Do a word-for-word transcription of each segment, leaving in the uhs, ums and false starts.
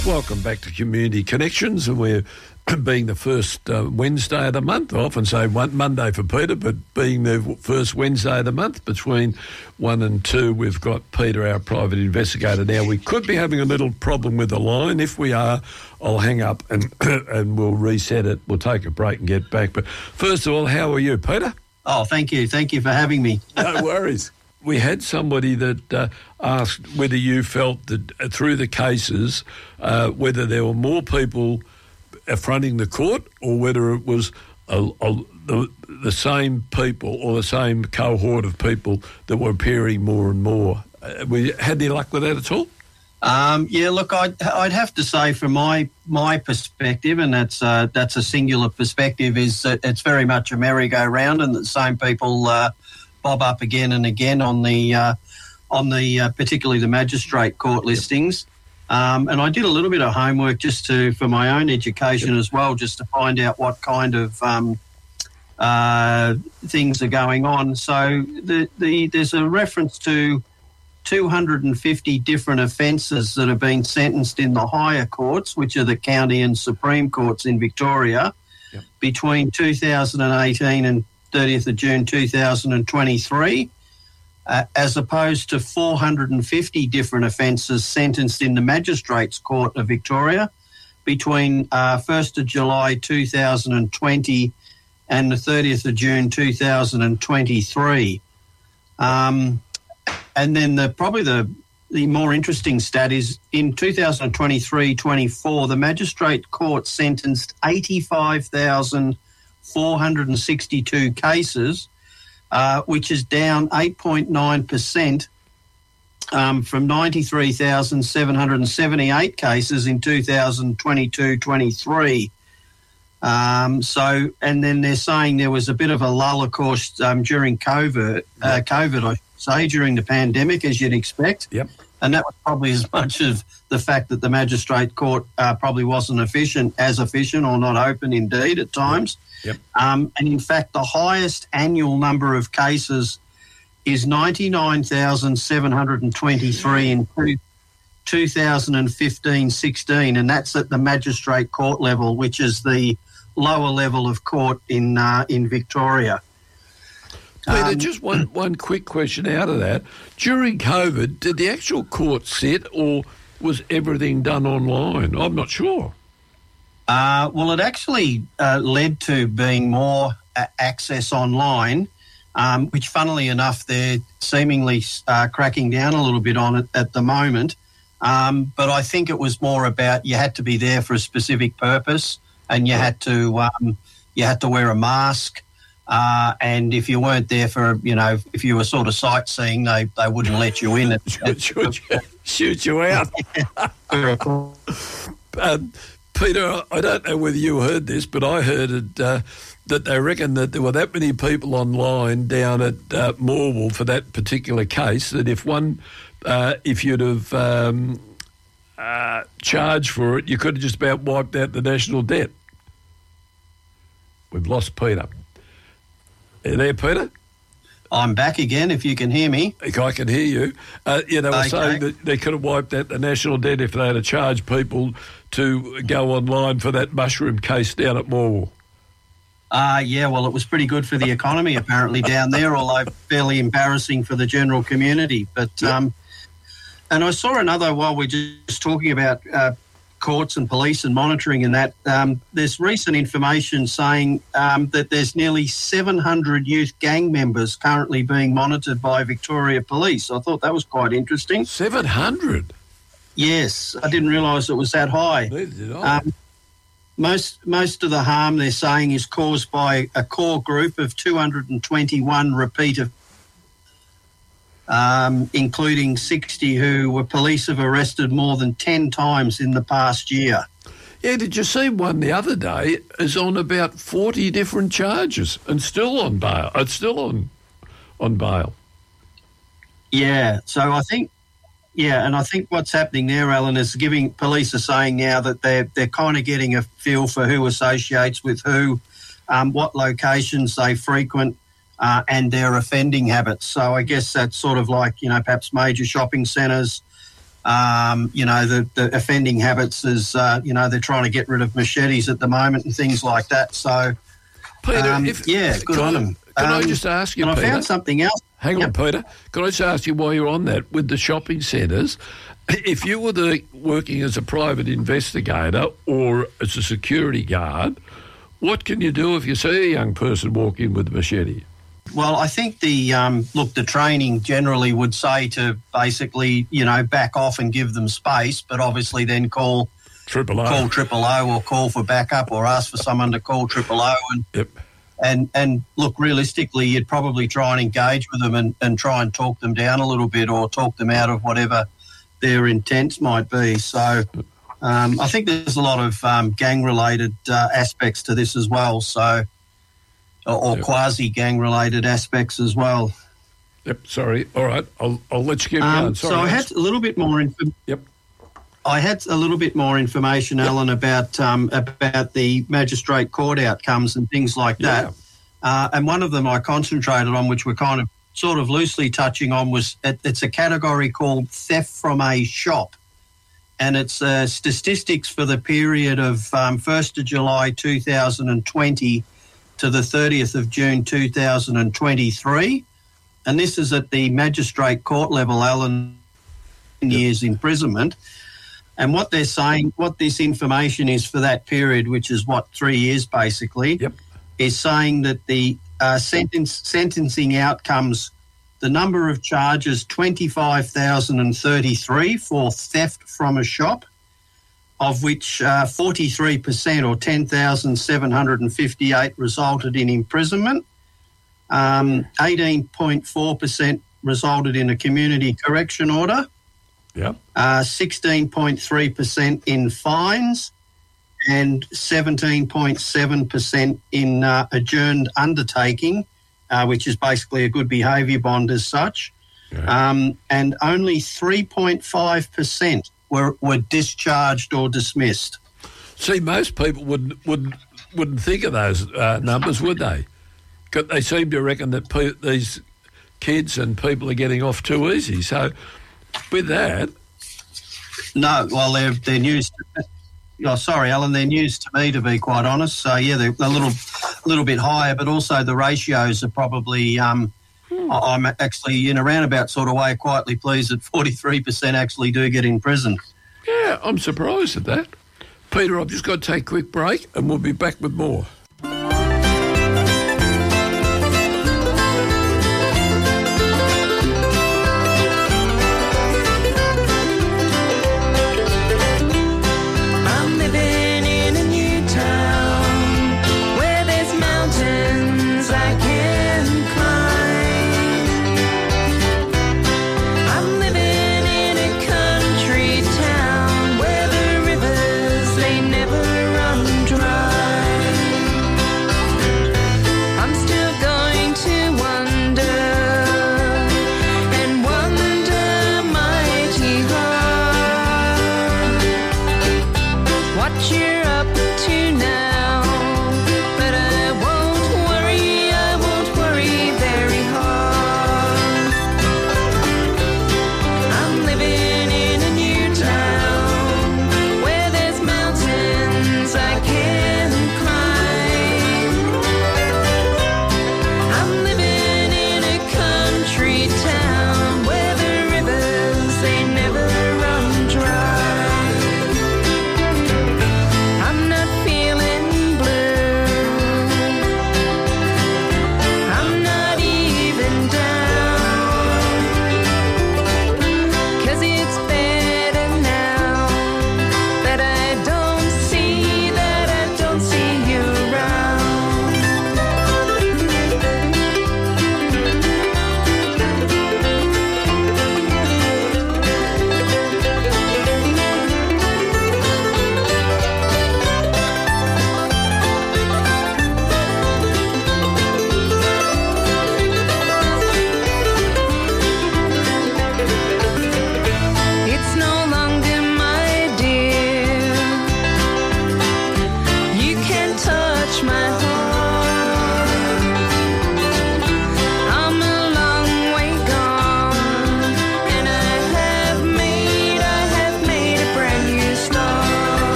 Welcome back to Community Connections, and we're being the first uh, Wednesday of the month. I often say one Monday for Peter, but being the first Wednesday of the month between one and two, we've got Peter, our private investigator. Now, we could be having a little problem with the line. If we are, I'll hang up and and we'll reset it. We'll take a break and get back. But first of all, how are you, Peter? Oh, thank you. Thank you for having me. No worries. We had somebody that uh, asked whether you felt that uh, through the cases, uh, whether there were more people affronting the court or whether it was a, a, the, the same people or the same cohort of people that were appearing more and more. Uh, we had any luck with that at all? Um, yeah, look, I'd, I'd have to say from my my perspective, and that's uh, that's a singular perspective, is that it's very much a merry-go-round and the same people uh, bob up again and again on the uh, on the uh, particularly the magistrate court listings. Um, and I did a little bit of homework just to for my own education as well, just to find out what kind of um, uh, things are going on. So the, the there's a reference to two hundred fifty different offences that have been sentenced in the higher courts, which are the county and Supreme Courts in Victoria, yep, between two thousand eighteen and thirtieth of June two thousand twenty-three, uh, as opposed to four hundred fifty different offences sentenced in the Magistrates Court of Victoria between uh, first of July two thousand twenty and the thirtieth of June two thousand twenty-three. Um, and then the probably the, the more interesting stat is in two thousand twenty-three twenty-four, the Magistrate Court sentenced eighty-five thousand four hundred sixty-two cases, uh, which is down eight point nine percent um, from ninety-three thousand seven hundred seventy-eight cases in two thousand twenty-two twenty-three. Um, so, and then they're saying there was a bit of a lull, of course, um, during COVID, uh, COVID, I should say, during the pandemic, as you'd expect. Yep. And that was probably as much of the fact that the Magistrate Court uh, probably wasn't efficient, as efficient or not open indeed at times. Yep. Um, and in fact, the highest annual number of cases is ninety-nine thousand seven hundred twenty-three in two thousand fifteen sixteen, and that's at the Magistrate Court level, which is the lower level of court in uh, in Victoria. Peter, Um, just one, one quick question out of that. During COVID, did the actual court sit or was everything done online? I'm not sure. Uh, well, it actually uh, led to being more uh, access online, um, which, funnily enough, they're seemingly uh, cracking down a little bit on it at the moment. Um, but I think it was more about you had to be there for a specific purpose, and you had to um, you had to wear a mask. Uh, and if you weren't there for, you know, if you were sort of sightseeing, they, they wouldn't let you in. shoot, shoot, you, shoot you out. um, Peter, I don't know whether you heard this, but I heard it, uh, that they reckon that there were that many people online down at uh, Morwell for that particular case that if one, uh, if you'd have um, uh, charged for it, you could have just about wiped out the national debt. We've lost Peter. Are you there, Peter? I'm back again, if you can hear me. I can hear you. Uh, yeah, they were okay. saying that they could have wiped out the national debt if they had to charge people to go online for that mushroom case down at Morwell. Uh, yeah, well, it was pretty good for the economy apparently down there, although fairly embarrassing for the general community. But yep. um, and I saw another, while we're just talking about uh, courts and police and monitoring and that, um, there's recent information saying um, that there's nearly seven hundred youth gang members currently being monitored by Victoria Police. I thought that was quite interesting. seven hundred? Yes, I didn't realise it was that high. Neither did I. Um, most, most of the harm, they're saying, is caused by a core group of two hundred twenty-one repeat of Um, including sixty who were police have arrested more than ten times in the past year. Yeah, did you see one the other day is on about forty different charges and still on bail? It's still on on bail. Yeah, so I think, yeah, and I think what's happening there, Alan, is giving police are saying now that they're they're kind of getting a feel for who associates with who, um, what locations they frequent. Uh, and their offending habits. So I guess that's sort of like, you know, perhaps major shopping centres, Um, you know, the, the offending habits is, uh, you know, they're trying to get rid of machetes at the moment and things like that. So, Peter, um, if, yeah, good can on I, them. Can um, I just ask you, and Peter? I found something else. Hang Yep. on, Peter. Can I just ask you while you're on that, with the shopping centres, if you were the, working as a private investigator or as a security guard, what can you do if you see a young person walk in with a machete? Well, I think the, um, look, the training generally would say to basically, you know, back off and give them space, but obviously then call Triple O. call Triple O or call for backup or ask for someone to call Triple O. And, Yep. and, and look, realistically, you'd probably try and engage with them and, and try and talk them down a little bit or talk them out of whatever their intents might be. So um, I think there's a lot of um, gang-related uh, aspects to this as well, so or, or Yep. quasi-gang-related aspects as well. Yep, sorry. All right, I'll, I'll let you keep Um, going. Sorry. so I Alex. had a little bit more information. Yep. I had a little bit more information, Alan, about um, about the magistrate court outcomes and things like that. Yeah. Uh, and one of them I concentrated on, which we're kind of sort of loosely touching on, was it, it's a category called theft from a shop. And it's uh, statistics for the period of um, first of July two thousand twenty to the thirtieth of June two thousand twenty-three. And this is at the magistrate court level, Alan, years imprisonment. And what they're saying, what this information is for that period, which is what, three years basically, Yep. is saying that the uh, sentence, sentencing outcomes, the number of charges, twenty-five thousand thirty-three for theft from a shop, of which uh, forty-three percent or ten thousand seven hundred fifty-eight resulted in imprisonment, um, eighteen point four percent resulted in a community correction order, Yep. uh, sixteen point three percent in fines, and seventeen point seven percent in uh, adjourned undertaking, uh, which is basically a good behaviour bond as such. Yeah. Um, and only three point five percent were, were discharged or dismissed. See, most people wouldn't wouldn't wouldn't think of those uh, numbers, would they? 'Cause they seem to reckon that pe- these kids and people are getting off too easy. So, with that, No, well, they're, they're news to, oh, sorry, Alan, they're news to me, to be quite honest. So, yeah, they're a little little bit higher, but also the ratios are probably, um, I- I'm actually in a roundabout sort of way quietly pleased that forty-three percent actually do get in prison. yeah, I'm surprised at that. Peter, I've just got to take a quick break, and we'll be back with more. I'm living in a new town where there's mountains I can climb. I'm living in a country town where the rivers, they never run dry.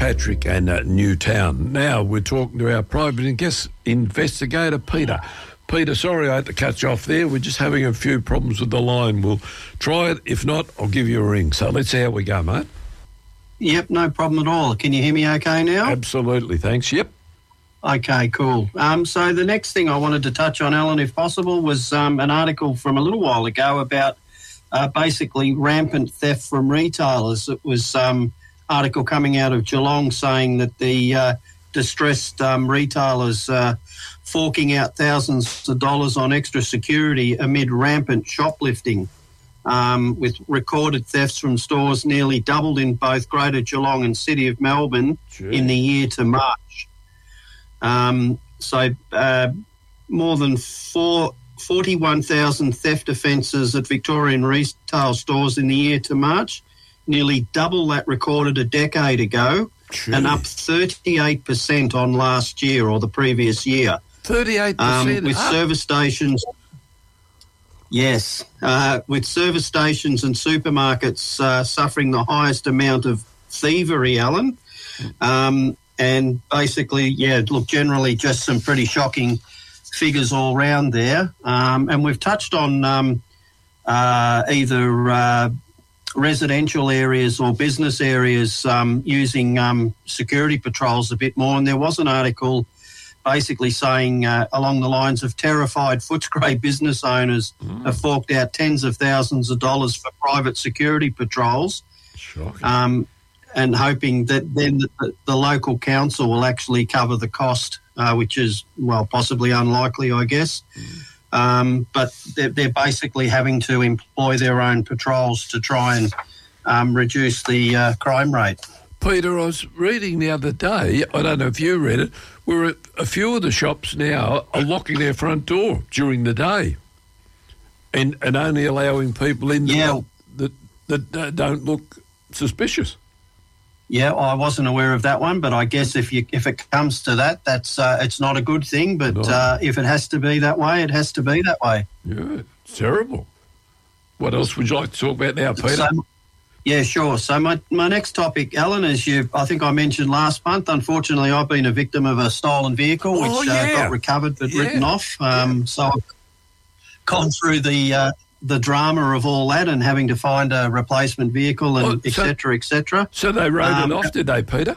Patrick and uh, Newtown. Now we're talking to our private guest investigator, Peter. Peter, sorry I had to cut you off there. We're just having a few problems with the line. We'll try it. If not, I'll give you a ring. So let's see how we go, mate. Yep, no problem at all. Can you hear me okay now? Absolutely, thanks. Yep. Okay, cool. Um, so the next thing I wanted to touch on, Alan, if possible, was um, an article from a little while ago about uh, basically rampant theft from retailers. It was um article coming out of Geelong saying that the uh, distressed um, retailers uh, forking out thousands of dollars on extra security amid rampant shoplifting, um, with recorded thefts from stores nearly doubled in both Greater Geelong and City of Melbourne Gee. in the year to March. Um, so uh, more than four, forty-one thousand theft offences at Victorian retail stores in the year to March, nearly double that recorded a decade ago, Gee. and up thirty-eight percent on last year or the previous year. thirty-eight Um, percent with up. service stations, yes, uh, with service stations and supermarkets uh, suffering the highest amount of thievery, Alan. Um, and basically, yeah, look, generally just some pretty shocking figures all round there. Um, and we've touched on um, uh, either uh, residential areas or business areas um, using um, security patrols a bit more. And there was an article basically saying uh, along the lines of terrified Footscray business owners Mm. have forked out tens of thousands of dollars for private security patrols, Shocking. um, and hoping that then the, the local council will actually cover the cost, uh, which is, well, possibly unlikely, I guess. Mm. Um, but they're, they're basically having to employ their own patrols to try and um, reduce the uh, crime rate. Peter, I was reading the other day, I don't know if you read it, where a few of the shops now are locking their front door during the day and, and only allowing people in Yeah. that, that, that uh, don't look suspicious. Yeah, I wasn't aware of that one, but I guess if you if it comes to that, that's uh, it's not a good thing. But No. uh, if it has to be that way, it has to be that way. Yeah, it's terrible. What else would you like to talk about now, Peter? So, yeah, sure. So my, my next topic, Alan, as you I think I mentioned last month, unfortunately I've been a victim of a stolen vehicle, which Oh, uh, yeah. got recovered but Yeah. written off. Um, So I've gone through the uh, the drama of all that and having to find a replacement vehicle and Oh, et so- cetera, et cetera. So they wrote Um, it off, did they, Peter?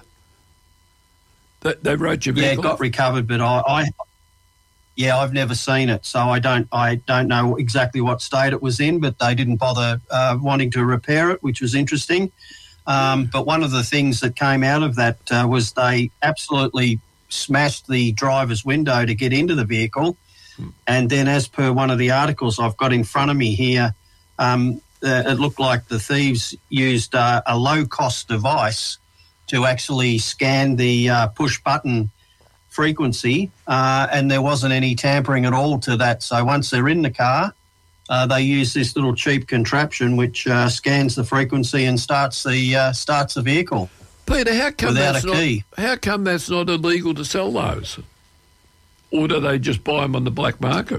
They, they wrote your Yeah, it vehicle got off? recovered, but I, I, yeah, I've never seen it, so I don't, I don't know exactly what state it was in. But they didn't bother uh, wanting to repair it, which was interesting. Um, but one of the things that came out of that uh, was they absolutely smashed the driver's window to get into the vehicle, and then, as per one of the articles I've got in front of me here, um, uh, it looked like the thieves used uh, a low-cost device to actually scan the uh, push-button frequency, uh, and there wasn't any tampering at all to that. So once they're in the car, uh, they use this little cheap contraption which uh, scans the frequency and starts the uh, starts the vehicle. Peter, how come Without that's a not, key. how come that's not illegal to sell those? Or do they just buy them on the black market?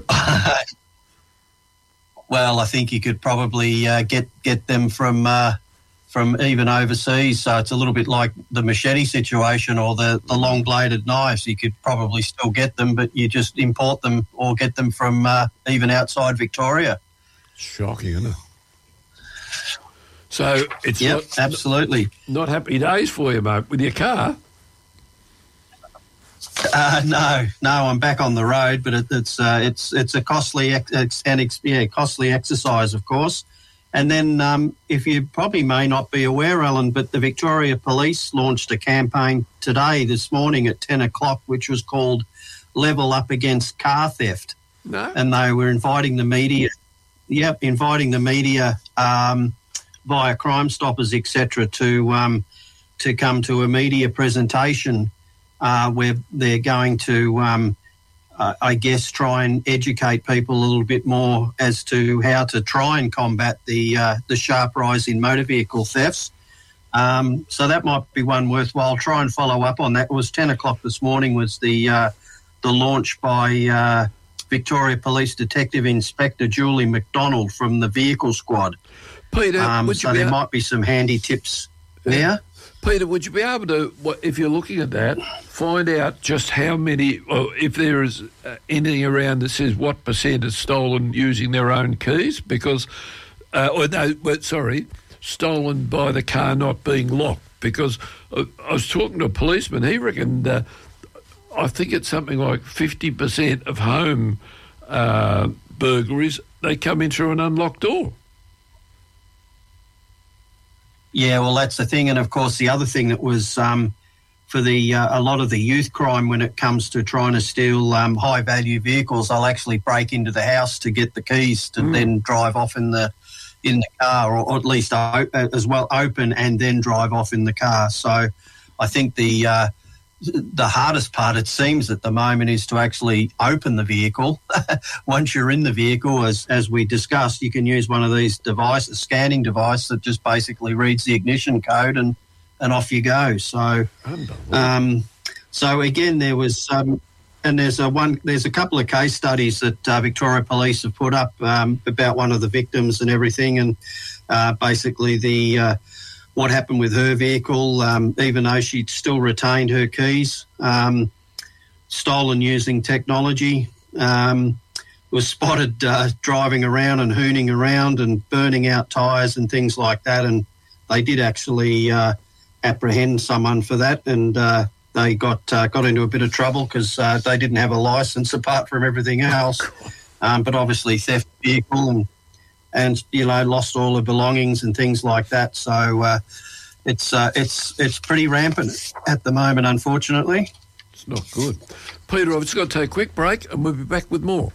Well, I think you could probably uh, get get them from uh, from even overseas. So it's a little bit like the machete situation or the, the long bladed knives. You could probably still get them, but you just import them or get them from uh, even outside Victoria. Shocking, isn't it? So it's Yep, not, absolutely. not happy days for you, mate, with your car. Uh, no, no, I'm back on the road, but it, it's uh, it's it's a costly ex- ex- and ex- yeah, costly exercise, of course. And then, um, if you probably may not be aware, Alan, but the Victoria Police launched a campaign today, this morning at ten o'clock, which was called "Level Up Against Car Theft," No? and they were inviting the media. Yep, inviting the media um, via Crime Stoppers, et cetera, to um, to come to a media presentation. Uh, where they're going to, um, uh, I guess, try and educate people a little bit more as to how to try and combat the uh, the sharp rise in motor vehicle thefts. Um, so that might be one worthwhile. Try and follow up on that. It was ten o'clock this morning was the uh, the launch by uh, Victoria Police Detective Inspector Julie McDonald from the Vehicle Squad. Peter, Um, would so you be there a- might be some handy tips there. Peter, would you be able to, what- if you're looking at that, find out just how many, or if there is uh, anything around that says what percent is stolen using their own keys? Because, uh, or no, but sorry, stolen by the car not being locked. Because uh, I was talking to a policeman, he reckoned, uh, I think it's something like fifty percent of home uh, burglaries, they come in through an unlocked door. Yeah, well, that's the thing. And, of course, the other thing that was um, for the uh, a lot of the youth crime when it comes to trying to steal um, high-value vehicles, they'll actually break into the house to get the keys to mm. then drive off in the in the car, or, or at least o- as well open and then drive off in the car. So I think the uh, the hardest part, it seems, at the moment is to actually open the vehicle. Once you're in the vehicle, as as we discussed, you can use one of these devices, scanning device that just basically reads the ignition code and, and off you go. So, um, so again, there was, um, and there's a one, there's a couple of case studies that uh, Victoria Police have put up um, about one of the victims and everything, and uh, basically the. Uh, what happened with her vehicle, um, even though she still retained her keys, um, stolen using technology, um, was spotted uh, driving around and hooning around and burning out tyres and things like that. And they did actually uh, apprehend someone for that, and uh, they got uh, got into a bit of trouble because uh, they didn't have a licence apart from everything else. Um, but obviously theft of vehicle and and, you know, lost all her belongings and things like that. So uh, it's uh, it's it's pretty rampant at the moment, unfortunately. It's not good. Peter, I've just got to take a quick break and we'll be back with more.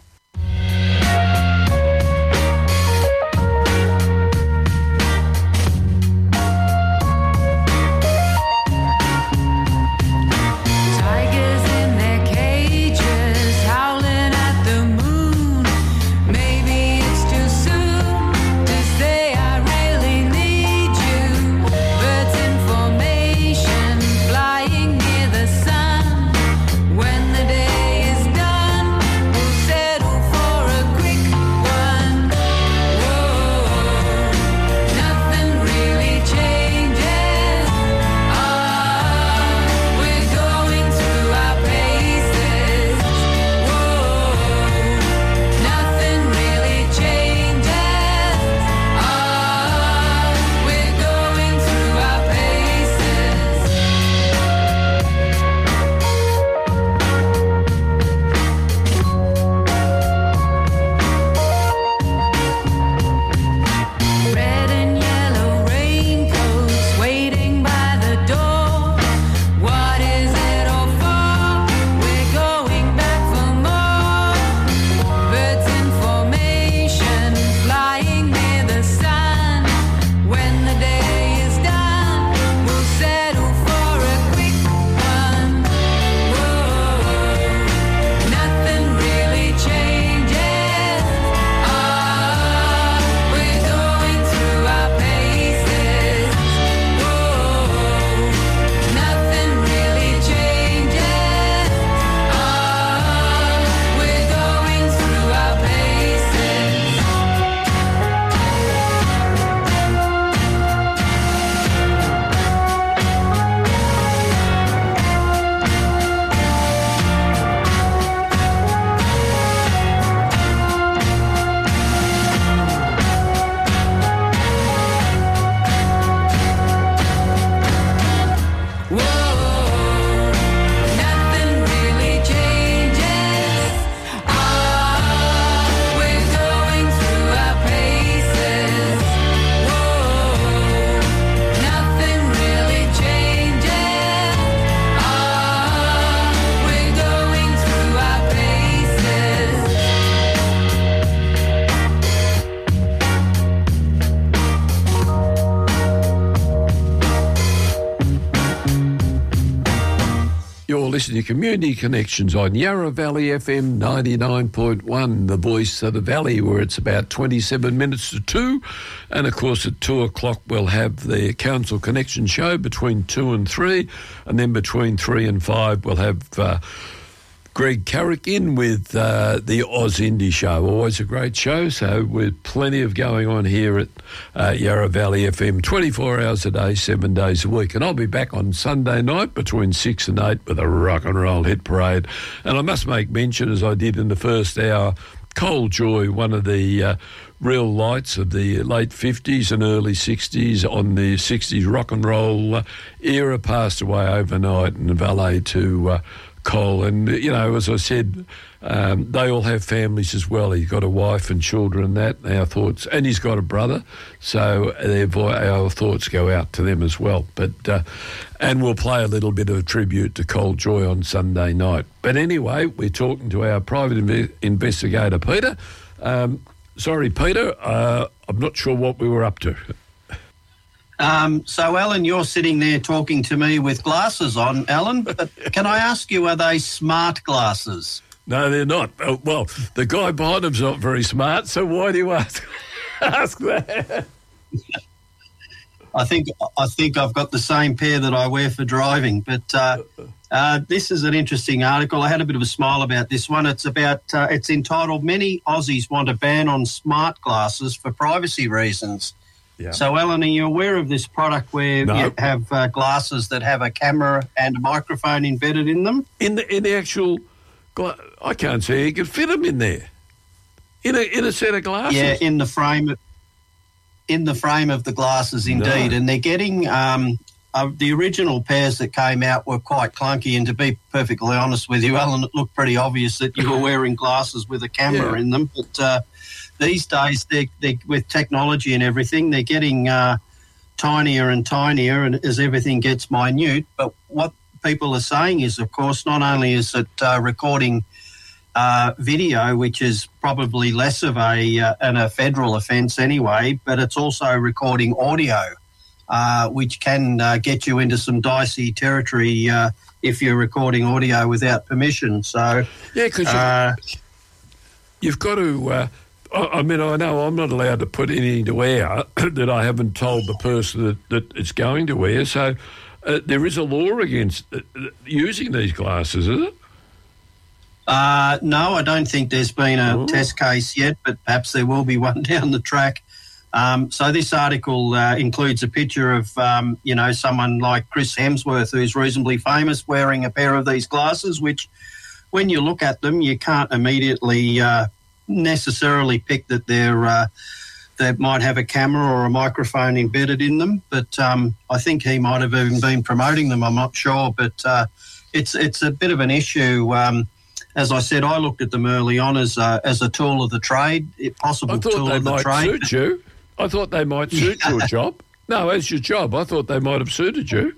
Listening to Community Connections on Yarra Valley F M ninety-nine point one, the voice of the valley, where it's about twenty-seven minutes to two. And, of course, at two o'clock we'll have the Council Connection show between two and three. And then between three and five we'll have uh, Greg Carrick in with uh, the Oz Indie Show. Always a great show, so with plenty of going on here at uh, Yarra Valley F M, twenty-four hours a day, seven days a week. And I'll be back on Sunday night between six and eight with a rock and roll hit parade. And I must make mention, as I did in the first hour, Cole Joy, one of the uh, real lights of the late fifties and early sixties on the sixties rock and roll uh, era, passed away overnight, and valet to uh, Cole. And, you know, as I said, um, they all have families as well. He's got a wife and children and that. Our thoughts, and he's got a brother, so therefore our thoughts go out to them as well. But uh, and we'll play a little bit of a tribute to Cole Joy on Sunday night. But anyway, we're talking to our private inve- investigator, Peter. Um, sorry, Peter, uh, I'm not sure what we were up to. Um, so, Alan, you're sitting there talking to me with glasses on, Alan, but can I ask you, are they smart glasses? No, they're not. Oh, well, the guy behind them's not very smart, so why do you ask, ask that? I think I think I've got the same pair that I wear for driving, but uh, uh, this is an interesting article. I had a bit of a smile about this one. It's about uh, it's entitled "Many Aussies Want a Ban on Smart Glasses for Privacy Reasons." Yeah. So, Alan, are you aware of this product where No. you have uh, glasses that have a camera and a microphone embedded in them? In the in the actual, gla- I can't see you can fit them in there. In a in a set of glasses. Yeah, in the frame, in the frame of the glasses, indeed. No. And they're getting um, uh, the original pairs that came out were quite clunky. And to be perfectly honest with you, Alan, it looked pretty obvious that you were wearing glasses with a camera Yeah. in them. But uh, these days, they they with technology and everything, they're getting uh, tinier and tinier, and as everything gets minute. But what people are saying is, of course, not only is it uh, recording Uh, video, which is probably less of a uh, an, a federal offence anyway, but it's also recording audio, uh, which can uh, get you into some dicey territory uh, if you're recording audio without permission. So, Yeah, because uh, you've got to. Uh, I, I mean, I know I'm not allowed to put anything to wear that I haven't told the person that, that it's going to wear. So uh, there is a law against uh, using these glasses, is it? uh, no, I don't think there's been a Ooh. test case yet, but perhaps there will be one down the track. Um, so this article uh, includes a picture of, um, you know, someone like Chris Hemsworth, who's reasonably famous, wearing a pair of these glasses, which when you look at them, you can't immediately uh, necessarily pick that they're uh, they might have a camera or a microphone embedded in them. But um, I think he might have even been promoting them. I'm not sure, but uh, it's it's a bit of an issue. Um, as I said, I looked at them early on as a, as a tool of the trade, a possible I thought tool they of the might trade. suit you. I thought they might suit your job. No, as your job, I thought they might have suited you.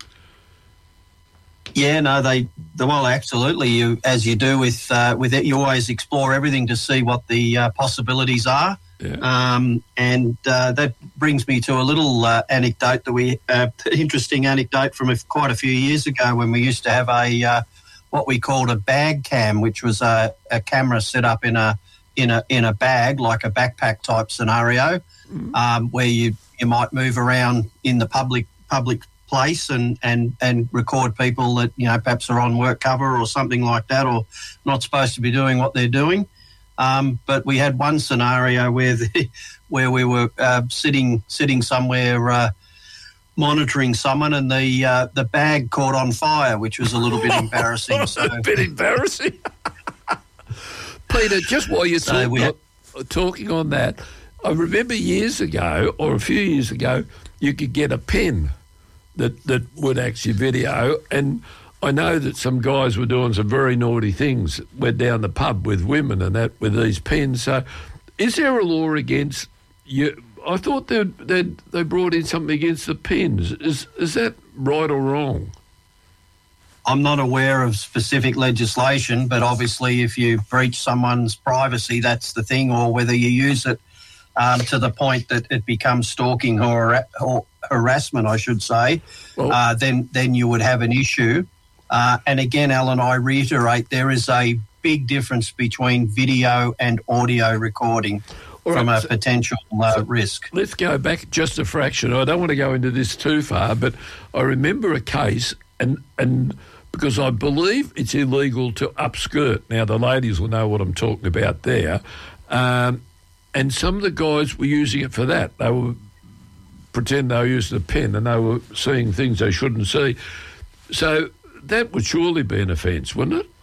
Yeah, no, they, they well, absolutely. You, as you do with uh, with it, you always explore everything to see what the uh, possibilities are. Yeah. Um, and uh, that brings me to a little uh, anecdote that we, uh, interesting anecdote from a, quite a few years ago when we used to have a uh, what we called a bag cam, which was a, a camera set up in a in a in a bag, like a backpack type scenario, mm. um, where you you might move around in the public public. place and, and, and record people that, you know, perhaps are on work cover or something like that, or not supposed to be doing what they're doing. Um, but we had one scenario where the, where we were uh, sitting sitting somewhere uh, monitoring someone, and the uh, the bag caught on fire, which was a little bit embarrassing. So a bit embarrassing. Peter, just while you're So talk, we had- uh, talking on that, I remember years ago, or a few years ago, you could get a pen that, that would actually video, and I know that some guys were doing some very naughty things, went down the pub with women and that with these pens. So is there a law against you? I thought they they they brought in something against the pens. Is is that right or wrong? I'm not aware of specific legislation, but obviously if you breach someone's privacy, that's the thing, or whether you use it um, to the point that it becomes stalking or, or harassment, I should say, Well, uh, then then you would have an issue. Uh, and again, Alan, I reiterate, there is a big difference between video and audio recording All from right, a so- potential uh, risk. Let's go back just a fraction. I don't want to go into this too far, but I remember a case, and and because I believe it's illegal to upskirt. Now, the ladies will know what I'm talking about there. Um, and some of the guys were using it for that. They were pretend they were using a pen and they were seeing things they shouldn't see. So that would surely be an offence, wouldn't it?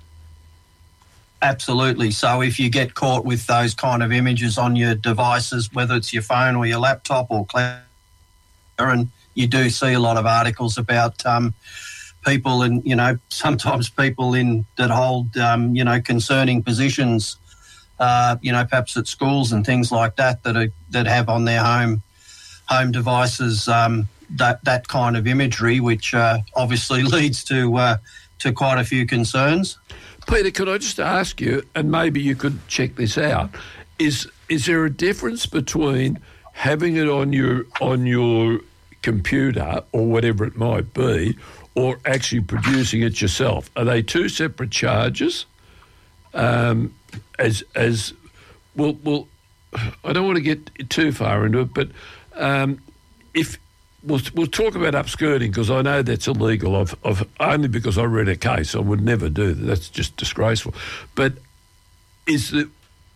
Absolutely. So if you get caught with those kind of images on your devices, whether it's your phone or your laptop or cloud, and you do see a lot of articles about um, people and, you know, sometimes people in that hold, um, you know, concerning positions, uh, you know, perhaps at schools and things like that that are, that have on their home home devices um, that that kind of imagery, which uh, obviously leads to uh, to quite a few concerns. Peter, could I just ask you, and maybe you could check this out, is is there a difference between having it on your on your computer or whatever it might be, or actually producing it yourself? Are they two separate charges? Um, as as well, well, I don't want to get too far into it, but um, if We'll, we'll talk about upskirting because I know that's illegal. Of, of only because I read a case, I would never do that. That's just disgraceful. But is the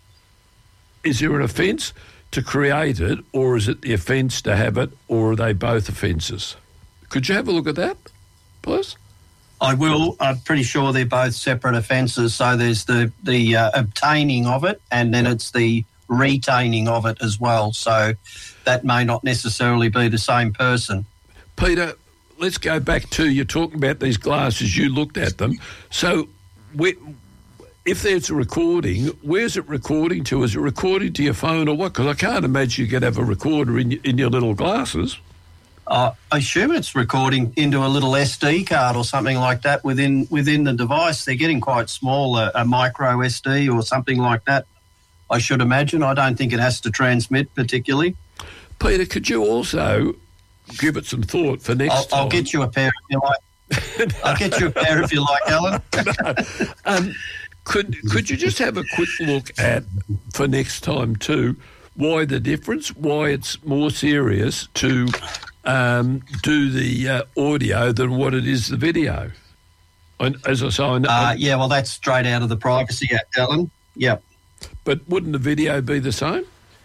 is there an offence to create it, or is it the offence to have it, or are they both offences? Could you have a look at that, please? I will. I'm pretty sure they're both separate offences. So there's the the uh, obtaining of it, and then it's the retaining of it as well. So that may not necessarily be the same person. Peter, let's go back to, you're talking about these glasses, you looked at them. So we, if there's a recording, where's it recording to? Is it recording to your phone or what? Because I can't imagine you could have a recorder in, in your little glasses. Uh, I assume it's recording into a little S D card or something like that within within the device. They're getting quite small, a, a micro S D or something like that, I should imagine. I don't think it has to transmit particularly. Peter, could you also give it some thought for next I'll, time? I'll get you a pair if you like. I'll get you a pair if you like, Alan. no. um, could could you just have a quick look at, for next time too, why the difference, why it's more serious to um, do the uh, audio than what it is the video? And as I say, I know, Uh, yeah, well, that's straight out of the Privacy Act, Alan. Yep. but wouldn't the video be the same?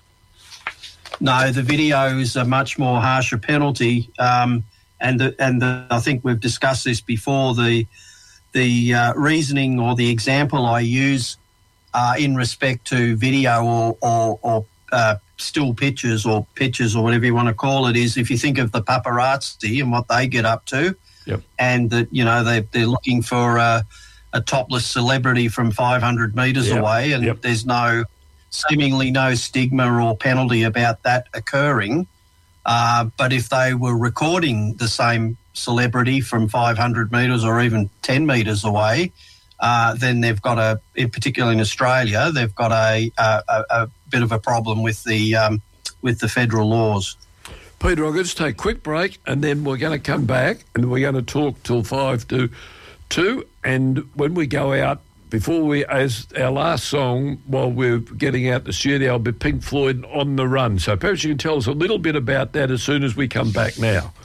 No, the video is a much more harsher penalty, um, and the, and the, I think we've discussed this before. The the uh, reasoning or the example I use uh, in respect to video or or, or uh, still pictures or pictures or whatever you want to call it is, if you think of the paparazzi and what they get up to, Yep. and that, you know, they they're looking for a, a topless celebrity from five hundred metres Yep. away, and Yep. there's no seemingly no stigma or penalty about that occurring. Uh, but if they were recording the same celebrity from five hundred metres or even ten metres away, uh, then they've got a, in particular in Australia, they've got a, a, a bit of a problem with the um, with the federal laws. Peter, I'm going to just take a quick break and then we're going to come back and we're going to talk till five to two. And when we go out, before we, as our last song, while we're getting out the studio, will be Pink Floyd, On the Run. So perhaps you can tell us a little bit about that as soon as we come back now.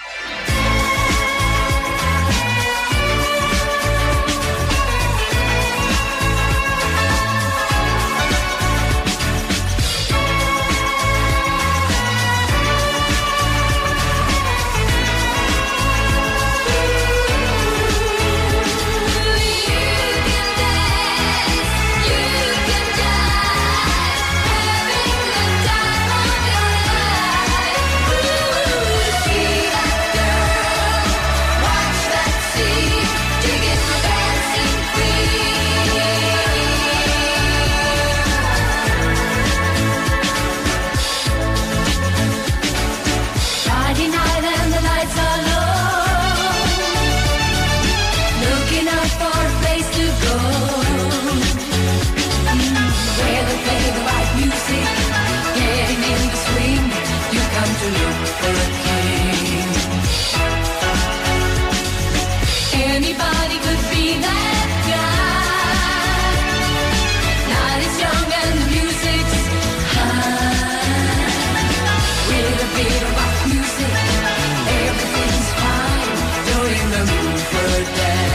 Friday night and the lights are low, looking out for a place to go, mm, where they play the right music, getting in the swing. You come to look for a king. Anybody could be that guy. Night is young and the music's high. With a bit of rock music, everything's fine. You're in the mood for a dance.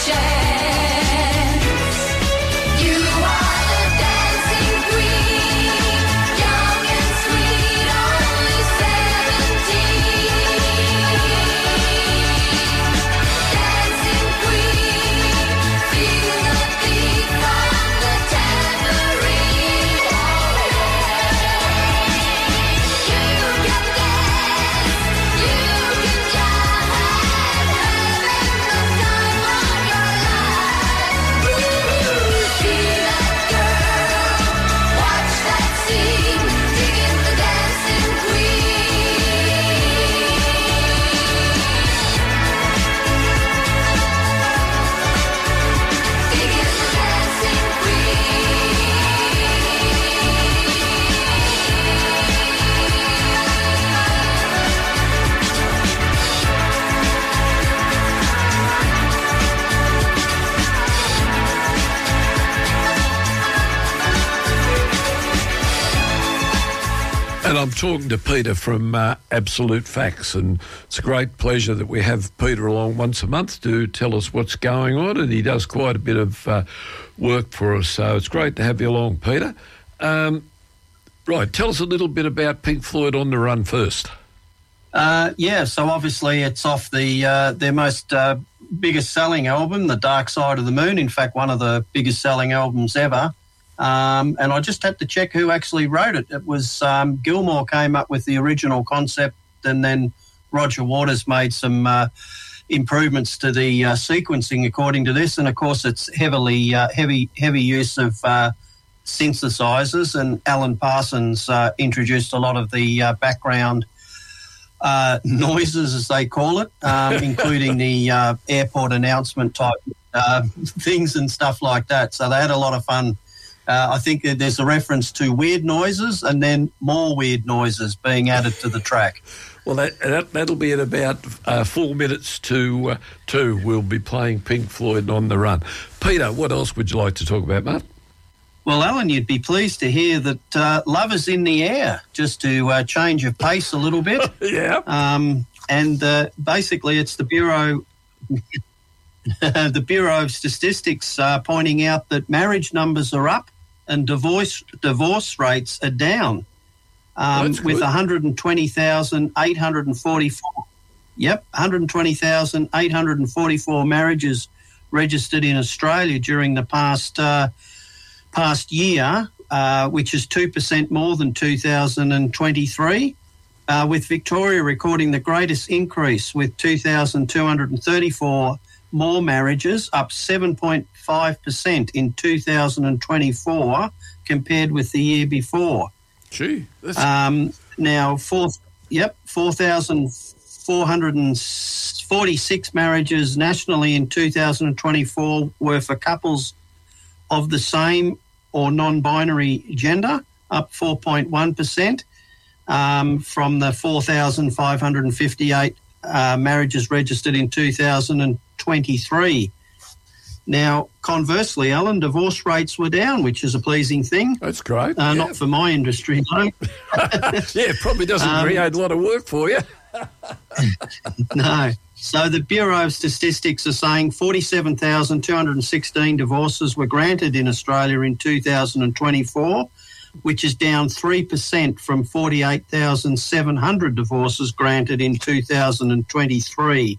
chance. You are the dancing queen, young and sweet, only seventeen. Dancing queen, feel the beat from the tambourine. You can dance, you can jive, having the time of your life. See that girl, watch that scene, digging the dancing queen. Digging the dancing And I'm talking to Peter from uh, Absolute Facts, and it's a great pleasure that we have Peter along once a month to tell us what's going on, and he does quite a bit of uh, work for us, so it's great to have you along, Peter. Um, right, tell us a little bit about Pink Floyd on the Run first. Uh, yeah, so obviously it's off the uh, their most uh, biggest selling album, The Dark Side of the Moon. In fact, one of the biggest selling albums ever. Um, and I just had to check who actually wrote it. It was um, Gilmour came up with the original concept, and then Roger Waters made some uh, improvements to the uh, sequencing according to this. And of course, it's heavily uh, heavy heavy use of uh, synthesizers. And Alan Parsons uh, introduced a lot of the uh, background uh, noises, as they call it, um, including the uh, airport announcement type uh, things and stuff like that. So they had a lot of fun. Uh, I think that there's a reference to weird noises and then more weird noises being added to the track. Well, that, that, that'll be at about uh, four minutes to uh, two. We'll be playing Pink Floyd on the Run. Peter, what else would you like to talk about, mate? Well, Alan, you'd be pleased to hear that uh, Love is in the Air, just to uh, change of pace a little bit. Yeah. Um, and uh, basically it's the Bureau... the Bureau of Statistics uh, pointing out that marriage numbers are up and divorce divorce rates are down, um, That's with good. one hundred twenty thousand eight hundred forty-four. Yep, one hundred twenty thousand eight hundred forty-four marriages registered in Australia during the past uh, past year, uh, which is two percent more than two thousand twenty-three. Uh, with Victoria recording the greatest increase with two thousand two hundred thirty-four more marriages, up seven point five percent in two thousand twenty-four compared with the year before. Gee, that's... Um, now, four, yep, four thousand four hundred forty-six marriages nationally in two thousand twenty-four were for couples of the same or non-binary gender, up four point one percent um, from the four thousand five hundred fifty-eight uh, marriages registered in two thousand twenty-three. Now, conversely, Alan, divorce rates were down, which is a pleasing thing. That's great. Uh, yeah. Not for my industry, though. Yeah, it probably doesn't Um, create a lot of work for you. No. So the Bureau of Statistics are saying forty-seven thousand two hundred sixteen divorces were granted in Australia in two thousand twenty-four, which is down three percent from forty-eight thousand seven hundred divorces granted in two thousand twenty-three.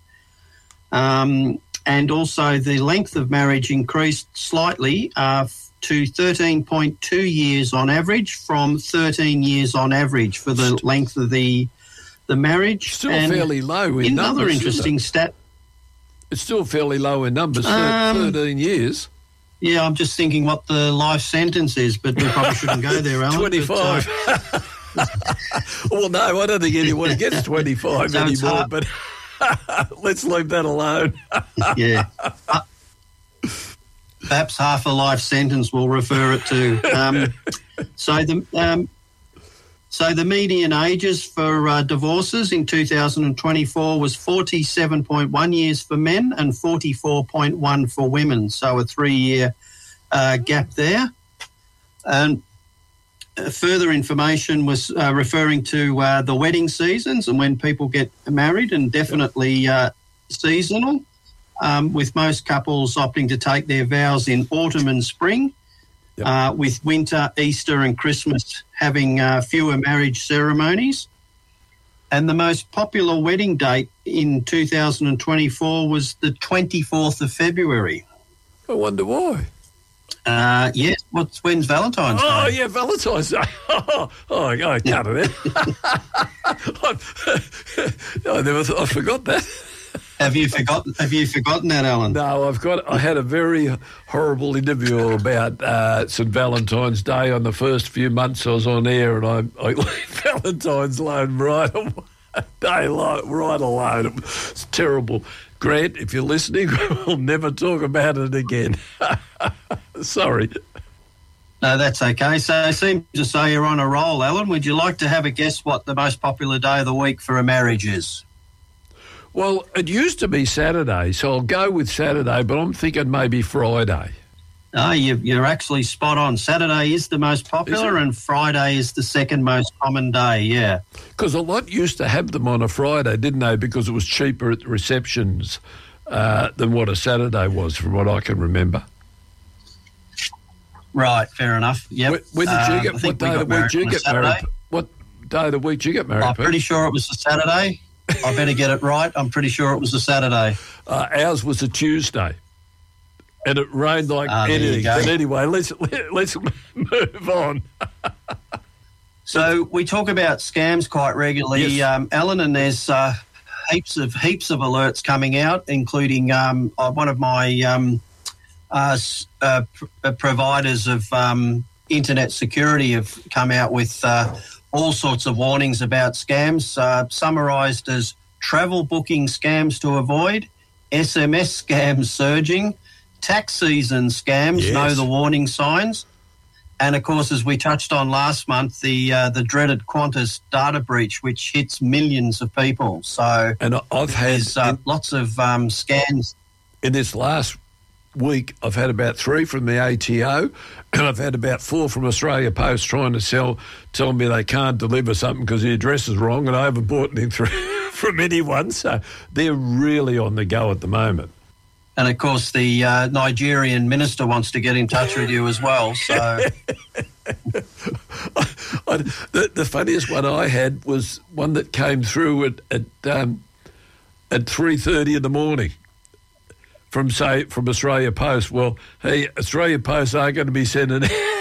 Um, and also the length of marriage increased slightly uh, to thirteen point two years on average from thirteen years on average for the length of the the marriage. Still And fairly low in another numbers. interesting isn't stat. it? It's still fairly low in numbers, thir- Um, thirteen years. Yeah, I'm just thinking what the life sentence is, but we probably shouldn't go there, Alan. twenty-five. But, uh, Well, no, I don't think anyone gets twenty-five So it's anymore, hard- but let's leave that alone. yeah. Uh, perhaps half a life sentence will refer it to. Um, so the um, so the median ages for uh, divorces in two thousand twenty-four was forty-seven point one years for men and forty-four point one for women. So a three-year uh, gap there. And uh, further information was uh, referring to uh, the wedding seasons and when people get married, and definitely uh, seasonal. um, with most couples opting to take their vows in autumn and spring, Yep. uh, with winter, Easter and Christmas having uh, fewer marriage ceremonies. And the most popular wedding date in two thousand twenty-four was the twenty-fourth of February. I wonder why. Uh, yes, what's when's Valentine's Day? Oh, yeah, Valentine's Day. Oh, oh I cut it out. I never thought, I forgot that. Have you forgotten? Have you forgotten that, Alan? No, I've got. I had a very horrible interview about uh, Saint Valentine's Day on the first few months I was on air, and I, I left Valentine's alone right away, day right alone. It's terrible. Grant, if you're listening, we'll never talk about it again. Sorry. No, that's okay. So I seem to say you're on a roll, Alan. Would you like to have a guess what the most popular day of the week for a marriage is? Well, it used to be Saturday, so I'll go with Saturday, but I'm thinking maybe Friday. No, you, you're actually spot on. Saturday is the most popular and Friday is the second most common day, yeah. Because a lot used to have them on a Friday, didn't they, because it was cheaper at the receptions uh, than what a Saturday was, from what I can remember. Right, fair enough. Yep. When, when did you Um, get, I think what we day got of the week married did you on a get Saturday. married? What day of the week did you get married, I'm Pete? pretty sure it was a Saturday. I better get it right. I'm pretty sure it was a Saturday. Uh, ours was a Tuesday, and it rained like Ah, there you anything. go. But anyway, let's let, let's move on. So we talk about scams quite regularly, Yes. um, Alan, and there's uh, heaps of heaps of alerts coming out, including um, uh, one of my um, uh, s- uh, pr- uh, providers of um, internet security have come out with uh, all sorts of warnings about scams, uh, summarised as travel booking scams to avoid, S M S scams surging, tax season scams, Yes. know the warning signs. And, of course, as we touched on last month, the uh, the dreaded Qantas data breach, which hits millions of people. So And I- I've had there's uh, in, lots of um, scams. in this last week, I've had about three from the A T O, and I've had about four from Australia Post trying to sell, telling me they can't deliver something because the address is wrong, and I haven't bought anything through from anyone. So they're really on the go at the moment. And, of course, the uh, Nigerian minister wants to get in touch with you as well. So, I, the, the funniest one I had was one that came through at at, um, at three thirty in the morning from say from Australia Post. Well, hey, Australia Post are going to be sending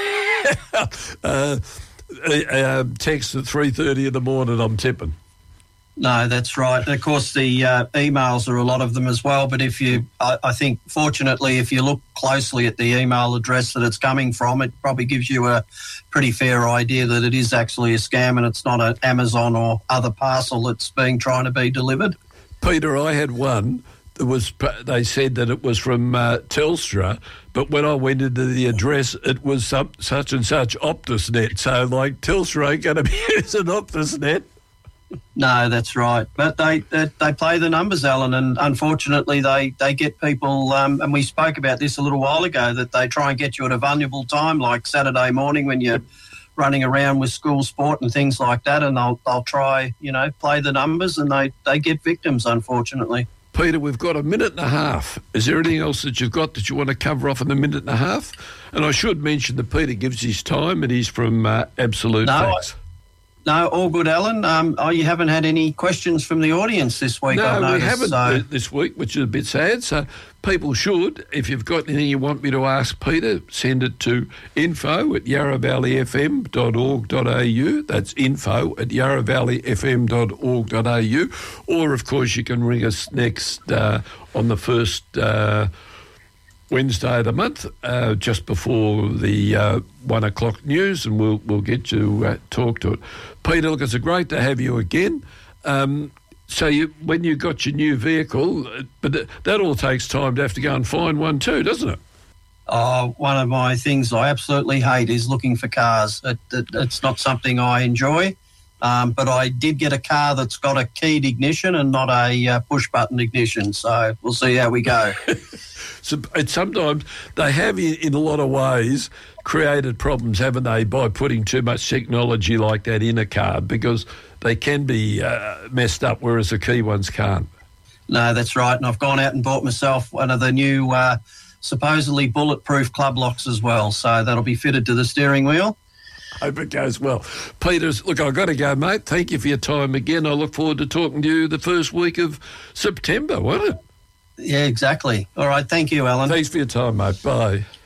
uh, a, a text at three thirty in the morning. I'm tipping. no, that's right. And, of course, the uh, emails are a lot of them as well. But if you, I, I think, fortunately, if you look closely at the email address that it's coming from, it probably gives you a pretty fair idea that it is actually a scam and it's not an Amazon or other parcel that's being trying to be delivered. Peter, I had one that was, they said that it was from uh, Telstra, but when I went into the address, it was some, such and such OptusNet. So, like, Telstra ain't going to be using OptusNet. No, that's right. But they they, they play the numbers, Alan, and unfortunately they, they get people, um, and we spoke about this a little while ago, that they try and get you at a vulnerable time, like Saturday morning when you're running around with school sport and things like that, and they'll they'll try, you know, play the numbers, and they, they get victims, unfortunately. Peter, we've got a minute and a half. Is there anything else that you've got that you want to cover off in a minute and a half? And I should mention that Peter gives his time, and he's from uh, Absolute No, Facts. No, all good, Alan. Um, oh, you haven't had any questions from the audience this week, I've No, we noticed, haven't so- uh, this week, which is a bit sad. So people should, if you've got anything you want me to ask Peter, send it to info at yarra valley f m dot org dot a u. That's info at yarra valley f m dot org dot a u. Or, of course, you can ring us next uh, on the first uh, Wednesday of the month, uh, just before the uh, one o'clock news, and we'll we'll get to uh, talk to it. Peter, look, it's great to have you again. Um, so you, when you got your new vehicle, uh, but th- that all takes time to have to go and find one too, doesn't it? Oh, one of my things I absolutely hate is looking for cars. It, it, it's not something I enjoy, um, but I did get a car that's got a keyed ignition and not a uh, push-button ignition, so we'll see how we go. So it's sometimes they have, in, in a lot of ways, created problems, haven't they, by putting too much technology like that in a car, because they can be uh, messed up, whereas the key ones can't. No, that's right. And I've gone out and bought myself one of the new uh, supposedly bulletproof club locks as well. So that'll be fitted to the steering wheel. Hope it goes well. Peters, look, I've got to go, mate. Thank you for your time again. I look forward to talking to you the first week of September, won't it? Yeah, exactly. All right. Thank you, Alan. Thanks for your time, mate. Bye.